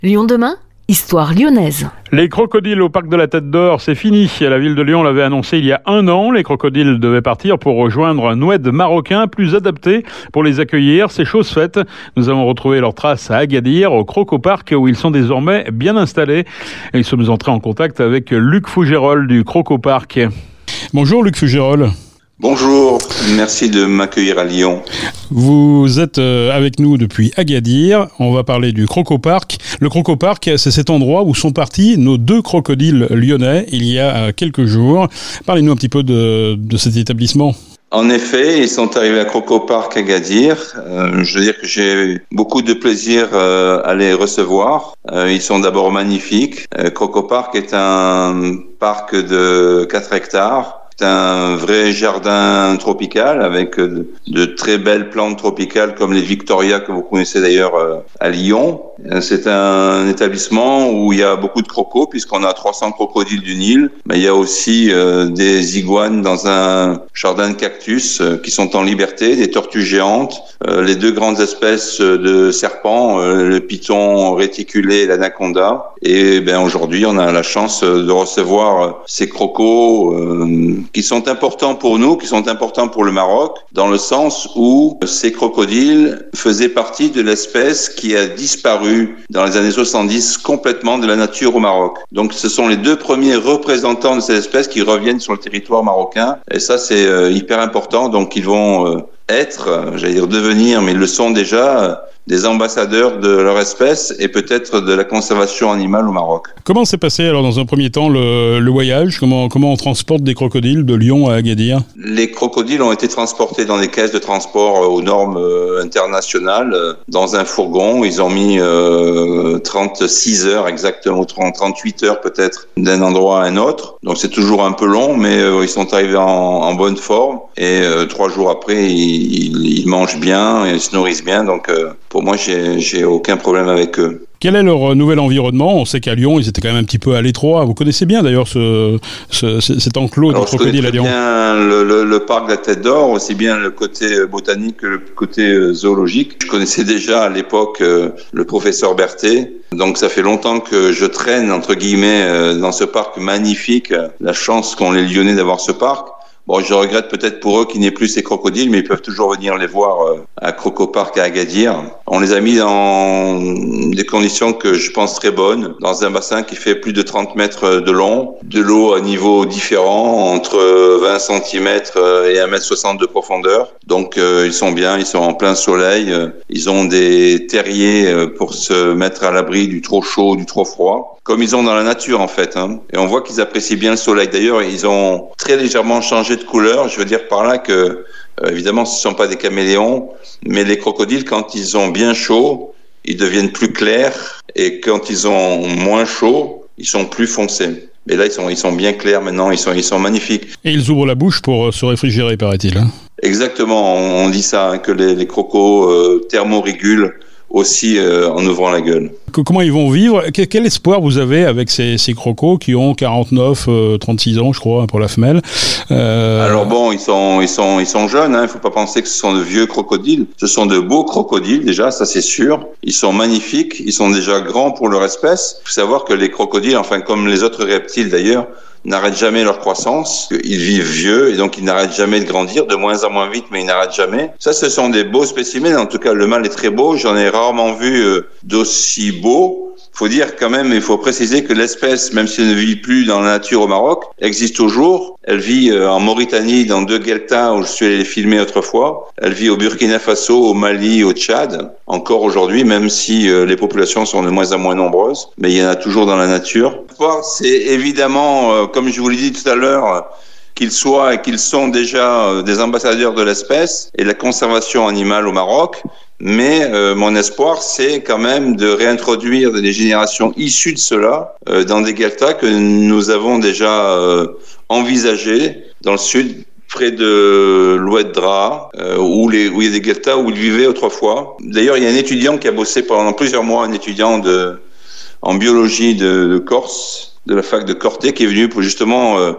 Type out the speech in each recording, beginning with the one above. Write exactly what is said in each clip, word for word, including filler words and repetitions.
Lyon demain, histoire lyonnaise. Les crocodiles au parc de la Tête d'Or, c'est fini. La ville de Lyon l'avait annoncé il y a un an. Les crocodiles devaient partir pour rejoindre un oued marocain plus adapté pour les accueillir. C'est chose faite. Nous avons retrouvé leurs traces à Agadir, au Croco-Parc, où ils sont désormais bien installés. Et nous sommes entrés en contact avec Luc Fougérolles du Croco-Parc. Bonjour Luc Fougérolles. Bonjour, merci de m'accueillir à Lyon. Vous êtes avec nous depuis Agadir, on va parler du Croco-Parc. Le Croco-Parc, c'est cet endroit où sont partis nos deux crocodiles lyonnais il y a quelques jours. Parlez-nous un petit peu de, de cet établissement. En effet, ils sont arrivés à Croco-Parc Agadir. Euh, je veux dire que j'ai beaucoup de plaisir euh, à les recevoir. Euh, ils sont d'abord magnifiques. Euh, Croco-Parc est un parc de quatre hectares. C'est un vrai jardin tropical avec de très belles plantes tropicales comme les Victoria que vous connaissez d'ailleurs à Lyon. C'est un établissement où il y a beaucoup de crocos puisqu'on a trois cents crocodiles du Nil. Mais il y a aussi des iguanes dans un jardin de cactus qui sont en liberté, des tortues géantes, les deux grandes espèces de serpents, le python réticulé et l'anaconda. Et ben aujourd'hui, on a la chance de recevoir ces crocos euh, qui sont importants pour nous, qui sont importants pour le Maroc, dans le sens où ces crocodiles faisaient partie de l'espèce qui a disparu dans les années soixante-dix complètement de la nature au Maroc. Donc ce sont les deux premiers représentants de cette espèce qui reviennent sur le territoire marocain. Et ça, c'est euh, hyper important. Donc ils vont euh, être, euh, j'allais dire devenir, mais ils le sont déjà, euh, des ambassadeurs de leur espèce et peut-être de la conservation animale au Maroc. Comment s'est passé alors dans un premier temps le, le voyage ? Comment, comment on transporte des crocodiles de Lyon à Agadir ? Les crocodiles ont été transportés dans des caisses de transport aux normes euh, internationales euh, dans un fourgon. Ils ont mis euh, trente-six heures exactement, trente-huit heures peut-être d'un endroit à un autre. Donc c'est toujours un peu long, mais euh, ils sont arrivés en, en bonne forme et euh, trois jours après ils, ils, ils mangent bien, ils se nourrissent bien. Donc euh, pour moi, j'ai, j'ai aucun problème avec eux. Quel est leur nouvel environnement ? On sait qu'à Lyon, ils étaient quand même un petit peu à l'étroit. Vous connaissez bien d'ailleurs ce, ce, cet enclos Alors, de crocodiles à Lyon. Je connais bien le, le, le parc de la Tête d'Or, aussi bien le côté botanique que le côté zoologique. Je connaissais déjà à l'époque euh, le professeur Berthet. Donc ça fait longtemps que je traîne, entre guillemets, euh, dans ce parc magnifique. La chance qu'ont les Lyonnais d'avoir ce parc. Bon, je regrette peut-être pour eux qu'ils n'aient plus ces crocodiles, mais ils peuvent toujours venir les voir euh, à Croco-Parc à Agadir. On les a mis dans des conditions que je pense très bonnes, dans un bassin qui fait plus de trente mètres de long, de l'eau à niveau différent, entre vingt centimètres et un mètre soixante de profondeur. Donc euh, ils sont bien, ils sont en plein soleil, ils ont des terriers pour se mettre à l'abri du trop chaud, du trop froid, comme ils ont dans la nature en fait. Hein. Et on voit qu'ils apprécient bien le soleil. D'ailleurs, ils ont très légèrement changé de couleur. Je veux dire par là que, euh, évidemment, ce ne sont pas des caméléons, mais les crocodiles, quand ils ont bien chaud, ils deviennent plus clairs, et quand ils ont moins chaud, ils sont plus foncés. Mais là, ils sont, ils sont bien clairs maintenant, ils sont, ils sont magnifiques. Et ils ouvrent la bouche pour se réfrigérer, paraît-il. Hein. Exactement, on, on dit ça, hein, que les, les crocos euh, thermorégulent aussi euh, en ouvrant la gueule. Comment ils vont vivre ? Quel espoir vous avez avec ces, ces crocos qui ont quarante-neuf, trente-six ans, je crois, pour la femelle euh... Alors bon, ils sont, ils sont, ils sont jeunes. Hein. Il ne faut pas penser que ce sont de vieux crocodiles. Ce sont de beaux crocodiles déjà, ça c'est sûr. Ils sont magnifiques. Ils sont déjà grands pour leur espèce. Il faut savoir que les crocodiles, enfin comme les autres reptiles d'ailleurs, n'arrêtent jamais leur croissance. Ils vivent vieux et donc ils n'arrêtent jamais de grandir, de moins en moins vite, mais ils n'arrêtent jamais. Ça, ce sont des beaux spécimens. En tout cas, le mâle est très beau. J'en ai rarement vu euh, d'aussi beau. Faut dire quand même, il faut préciser que l'espèce, même si elle ne vit plus dans la nature au Maroc, existe toujours. Elle vit euh, en Mauritanie, dans deux gueltas où je suis allé les filmer autrefois. Elle vit au Burkina Faso, au Mali, au Tchad, encore aujourd'hui, même si euh, les populations sont de moins en moins nombreuses. Mais il y en a toujours dans la nature. C'est évidemment, euh, comme je vous l'ai dit tout à l'heure, qu'ils soient et qu'ils sont déjà euh, des ambassadeurs de l'espèce et de la conservation animale au Maroc. Mais euh, mon espoir, c'est quand même de réintroduire des générations issues de cela euh, dans des gueltas que nous avons déjà euh, envisagés dans le sud, près de l'oued Draa, euh, où, les, où il y a des gueltas où ils vivaient autrefois. D'ailleurs, il y a un étudiant qui a bossé pendant plusieurs mois, un étudiant de, en biologie de, de Corse, de la fac de Corté, qui est venu pour justement euh,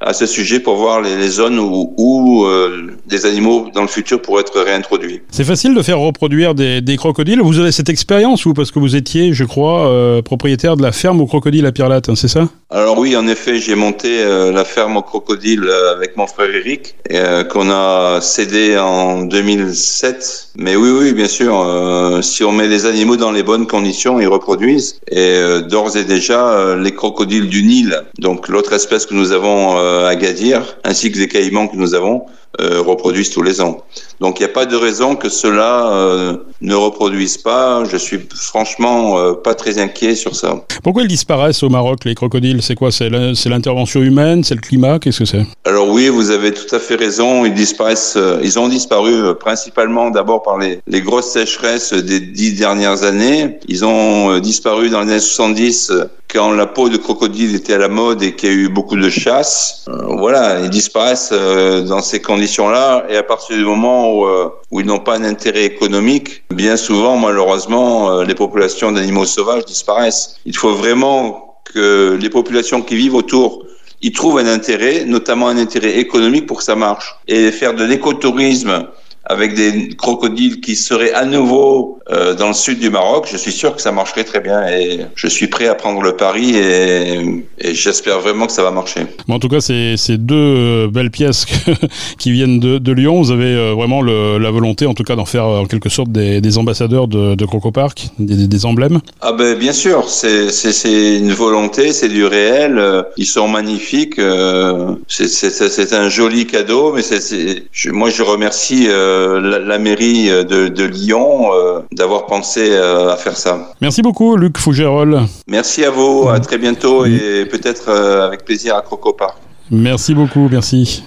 à ce sujet pour voir les, les zones où, où euh, des animaux dans le futur pourraient être réintroduits. C'est facile de faire reproduire des, des crocodiles. Vous avez cette expérience ou parce que vous étiez, je crois, euh, propriétaire de la ferme aux crocodiles à Pierrelatte, hein, c'est ça? Alors oui, en effet, j'ai monté euh, la ferme aux crocodiles euh, avec mon frère Eric, et, euh, qu'on a cédé en deux mille sept. Mais oui, oui, bien sûr, euh, si on met les animaux dans les bonnes conditions, ils reproduisent. Et euh, d'ores et déjà, euh, les crocodiles du Nil, donc l'autre espèce que nous avons euh, à Gadir, ainsi que les caïmans que nous avons, euh, reproduisent tous les ans. Donc il n'y a pas de raison que ceux-là euh, ne reproduisent pas. Je suis franchement euh, pas très inquiet sur ça. Pourquoi ils disparaissent au Maroc, les crocodiles? C'est quoi? C'est la, c'est l'intervention humaine? C'est le climat? Qu'est-ce que c'est? Alors oui, vous avez tout à fait raison. Ils disparaissent. Euh, ils ont disparu euh, principalement d'abord par les, les grosses sécheresses des dix dernières années. Ils ont euh, disparu dans les années soixante-dix euh, quand la peau de crocodile était à la mode et qu'il y a eu beaucoup de chasse. Euh, voilà, ils disparaissent euh, dans ces conditions-là. Et à partir du moment où, euh, où ils n'ont pas un intérêt économique, bien souvent, malheureusement, euh, les populations d'animaux sauvages disparaissent. Il faut vraiment que les populations qui vivent autour ils trouvent un intérêt, notamment un intérêt économique pour que ça marche. Et faire de l'écotourisme avec des crocodiles qui seraient à nouveau euh, dans le sud du Maroc, je suis sûr que ça marcherait très bien et je suis prêt à prendre le pari et, et j'espère vraiment que ça va marcher. Bon, en tout cas, c'est, c'est deux belles pièces que, qui viennent de, de Lyon. Vous avez euh, vraiment le, la volonté, en tout cas, d'en faire en quelque sorte des, des ambassadeurs de, de Crocopark, des, des emblèmes. Ah ben bien sûr, c'est, c'est, c'est une volonté, c'est du réel. Euh, ils sont magnifiques. Euh, c'est, c'est, c'est un joli cadeau, mais c'est, c'est, je, moi je remercie euh, La, la mairie de, de Lyon euh, d'avoir pensé euh, à faire ça. Merci beaucoup, Luc Fougerolles. Merci à vous, à très bientôt et peut-être euh, avec plaisir à Crocopark. Merci beaucoup, merci.